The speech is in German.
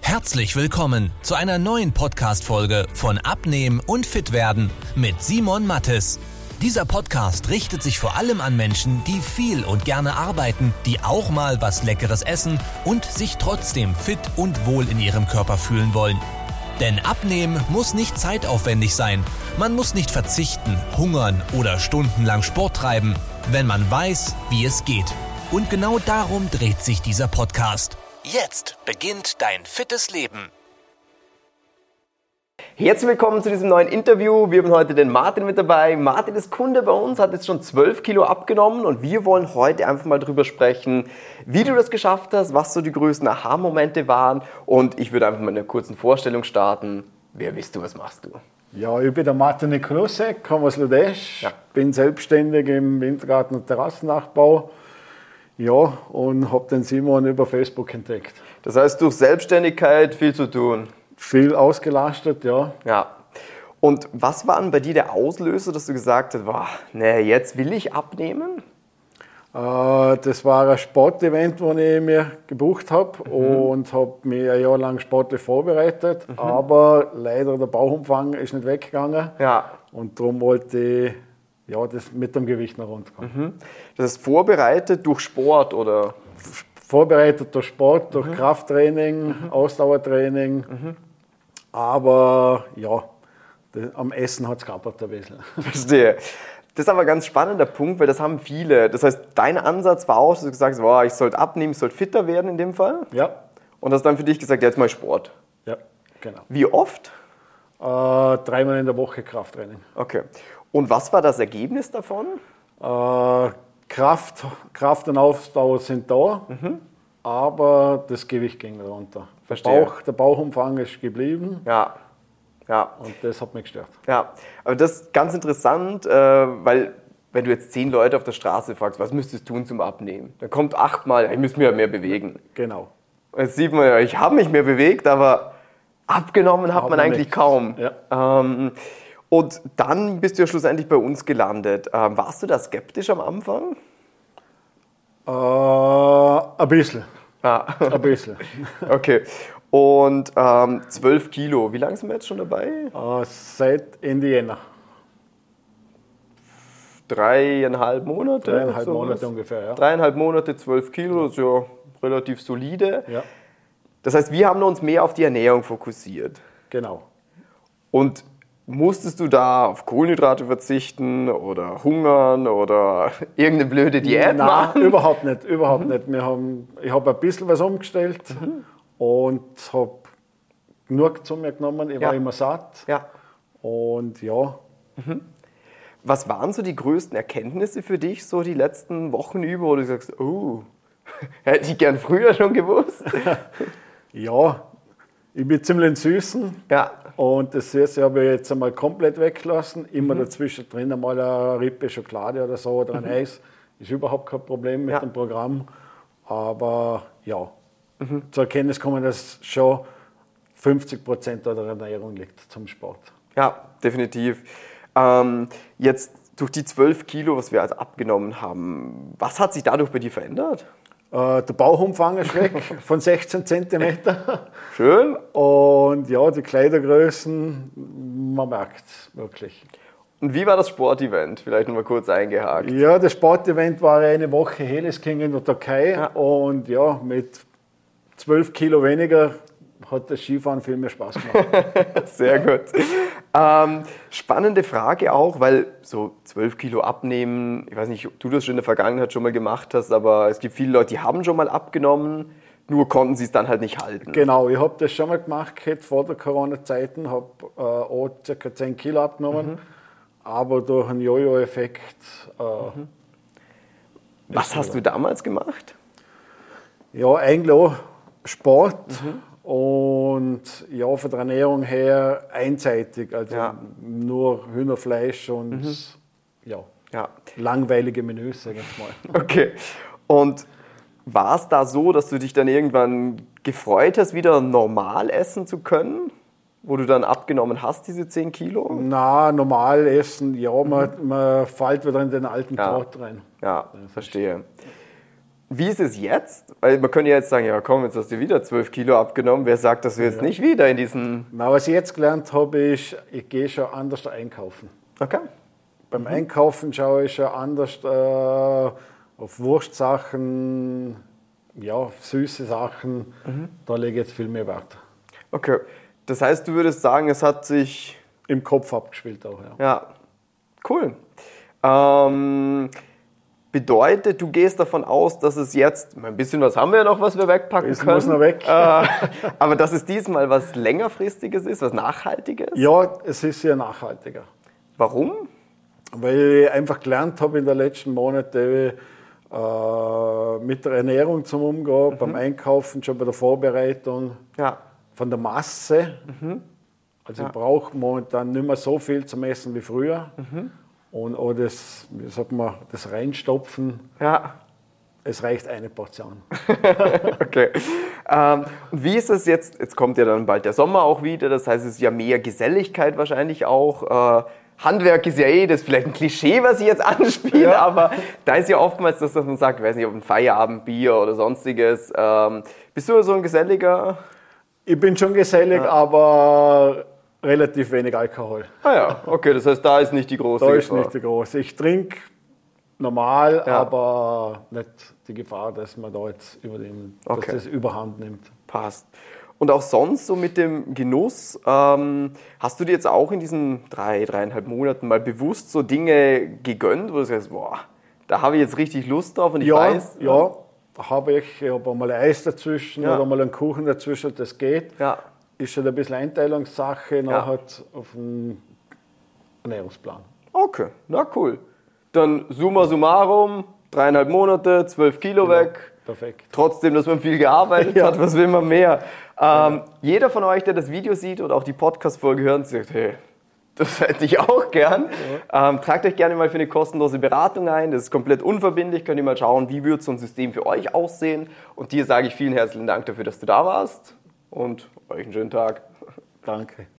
Herzlich willkommen zu einer neuen Podcast-Folge von Abnehmen und Fitwerden mit Simon Mattes. Dieser Podcast richtet sich vor allem an Menschen, die viel und gerne arbeiten, die auch mal was Leckeres essen und sich trotzdem fit und wohl in ihrem Körper fühlen wollen. Denn Abnehmen muss nicht zeitaufwendig sein. Man muss nicht verzichten, hungern oder stundenlang Sport treiben, wenn man weiß, wie es geht. Und genau darum dreht sich dieser Podcast. Jetzt beginnt dein fittes Leben. Herzlich willkommen zu diesem neuen Interview. Wir haben heute den Martin mit dabei. Martin ist Kunde bei uns, hat jetzt schon 12 Kilo abgenommen und wir wollen heute einfach mal drüber sprechen, wie du das geschafft hast, was so die größten Aha-Momente waren und ich würde einfach mal in einer kurzen Vorstellung starten. Wer bist du, was machst du? Ja, ich bin der Martin Nikolosek, komme aus Ludesch, bin selbstständig im Wintergarten- und Terrassennachbau. Ja, und habe den Simon über Facebook entdeckt. Das heißt, durch Selbstständigkeit viel zu tun. Viel ausgelastet, ja. Ja. Und was war denn bei dir der Auslöser, dass du gesagt hast, boah, nee, jetzt will ich abnehmen? Das war ein Sportevent, das ich mir gebucht habe und habe mich ein Jahr lang sportlich vorbereitet. Aber leider der Bauchumfang ist nicht weggegangen. Ja. Und darum wollte ich das mit dem Gewicht nach unten kommen. Das ist vorbereitet durch Sport, oder? Vorbereitet durch Sport, durch Krafttraining, Ausdauertraining. Aber ja, am Essen hat es gehabt ein bisschen. Verstehe. Das ist aber ein ganz spannender Punkt, weil das haben viele. Das heißt, dein Ansatz war auch, dass du gesagt hast, boah, ich sollte abnehmen, ich sollte fitter werden in dem Fall. Ja. Und hast dann für dich gesagt, jetzt mal Sport. Ja, genau. Wie oft? 3-mal in der Woche Krafttraining. Okay. Und was war das Ergebnis davon? Kraft und Ausdauer sind da, aber das Gewicht ging runter. Verstehe. Der Bauchumfang ist geblieben. Ja. Und das hat mich gestört. Ja, aber das ist ganz interessant, weil wenn du jetzt 10 Leute auf der Straße fragst, was müsstest du tun zum Abnehmen? Dann kommt 8-mal, ich müsste mich ja mehr bewegen. Genau. Und jetzt sieht man ja, ich habe mich mehr bewegt, aber abgenommen hat man eigentlich kaum. Ja. Und dann bist du ja schlussendlich bei uns gelandet. Warst du da skeptisch am Anfang? Ein bisschen. Ja. Ein bisschen. Okay. Und 12 Kilo, wie lange sind wir jetzt schon dabei? Seit Ende Jänner. 3,5 Monate? 3,5 Monate ungefähr, ja. 3,5 Monate, 12 Kilo, das ist ja relativ solide. Ja. Das heißt, wir haben uns mehr auf die Ernährung fokussiert. Genau. Und musstest du da auf Kohlenhydrate verzichten oder hungern oder irgendeine blöde Diät machen? Nein, überhaupt nicht. Ich habe ein bisschen was umgestellt und habe genug zu mir genommen. Ich war immer satt. Ja. Und ja. Was waren so die größten Erkenntnisse für dich, so die letzten Wochen über, wo du sagst, oh, hätte ich gern früher schon gewusst? Ja, ich bin ziemlich Süßen. Ja. Und das Süße habe ich jetzt einmal komplett weggelassen. Immer dazwischen drin einmal eine Rippe Schokolade oder so oder ein Eis. Ist überhaupt kein Problem mit dem Programm. Aber ja, zur Erkenntnis kommen, dass schon 50% der Ernährung liegt zum Sport. Ja, definitiv. Jetzt durch die 12 Kilo, was wir also abgenommen haben, was hat sich dadurch bei dir verändert? Der Bauchumfang ist weg von 16 cm. Schön. Und ja, die Kleidergrößen, man merkt es wirklich. Und wie war das Sportevent? Vielleicht noch mal kurz eingehakt. Ja, das Sportevent war eine Woche Helles King in der Türkei. Ja. Und ja, mit 12 Kilo weniger hat das Skifahren viel mehr Spaß gemacht. Sehr gut. Spannende Frage auch, weil so 12 Kilo abnehmen, ich weiß nicht, ob du das schon in der Vergangenheit schon mal gemacht hast, aber es gibt viele Leute, die haben schon mal abgenommen, nur konnten sie es dann halt nicht halten. Genau, ich habe das schon mal gemacht vor der Corona-Zeiten, habe auch ca. 10 Kilo abgenommen, aber durch einen Jojo-Effekt. Was hast du damals gemacht? Ja, eigentlich auch Sport. Und ja, von der Ernährung her einseitig, also nur Hühnerfleisch und langweilige Menüs, sag ich mal. Okay. Und war es da so, dass du dich dann irgendwann gefreut hast, wieder normal essen zu können? Wo du dann abgenommen hast, diese 10 Kilo? Na, normal essen, ja, man fällt wieder in den alten Trott rein. Ja, verstehe. Wie ist es jetzt? Weil man könnte ja jetzt sagen, ja komm, jetzt hast du wieder 12 Kilo abgenommen. Wer sagt, dass du jetzt nicht wieder in diesen... Na, was ich jetzt gelernt habe, ist, ich gehe schon anders einkaufen. Okay. Beim Einkaufen schaue ich schon anders auf Wurstsachen, ja, auf süße Sachen. Da lege ich jetzt viel mehr Wert. Okay. Das heißt, du würdest sagen, es hat sich... Im Kopf abgespielt auch, ja. Ja, cool. Bedeutet, du gehst davon aus, dass es jetzt, ein bisschen was haben wir ja noch, was wir wegpacken können. Muss noch weg. Aber dass es diesmal was längerfristiges ist, was Nachhaltiges? Ja, es ist sehr nachhaltiger. Warum? Weil ich einfach gelernt habe in den letzten Monaten mit der Ernährung zum Umgehen, beim Einkaufen, schon bei der Vorbereitung, von der Masse. Also ich brauche momentan nicht mehr so viel zum Essen wie früher. Und auch das, wie sagt man, das Reinstopfen, es reicht eine Portion. Okay. Und wie ist es jetzt? Jetzt kommt ja dann bald der Sommer auch wieder, das heißt, es ist ja mehr Geselligkeit wahrscheinlich auch. Handwerk ist ja das ist vielleicht ein Klischee, was ich jetzt anspiele, aber da ist ja oftmals das, dass man sagt, ich weiß nicht, ob ein Feierabendbier oder sonstiges. Bist du so ein geselliger? Ich bin schon gesellig, aber relativ wenig Alkohol. Ah ja, okay, das heißt, da ist nicht die große Gefahr. Da Gefahr. ist nicht die große. Ich trinke normal, aber nicht die Gefahr, dass man da jetzt dass das überhand nimmt. Passt. Und auch sonst so mit dem Genuss, hast du dir jetzt auch in diesen 3,5 Monaten mal bewusst so Dinge gegönnt, wo du sagst, boah, da habe ich jetzt richtig Lust drauf und ich weiß... Ja, habe ich. Ich habe mal ein Eis dazwischen oder mal einen Kuchen dazwischen, das geht. Ja. Ist schon ein bisschen Einteilungssache nachher auf dem Ernährungsplan. Okay, na cool. Dann summa summarum, 3,5 Monate, 12 Kilo weg. Perfekt. Trotzdem, dass man viel gearbeitet hat, was will man mehr? Jeder von euch, der das Video sieht oder auch die Podcast-Folge hört, sagt, hey, das hätte ich auch gern. Tragt euch gerne mal für eine kostenlose Beratung ein. Das ist komplett unverbindlich. Könnt ihr mal schauen, wie wird so ein System für euch aussehen. Und dir sage ich vielen herzlichen Dank dafür, dass du da warst. Und euch einen schönen Tag. Danke.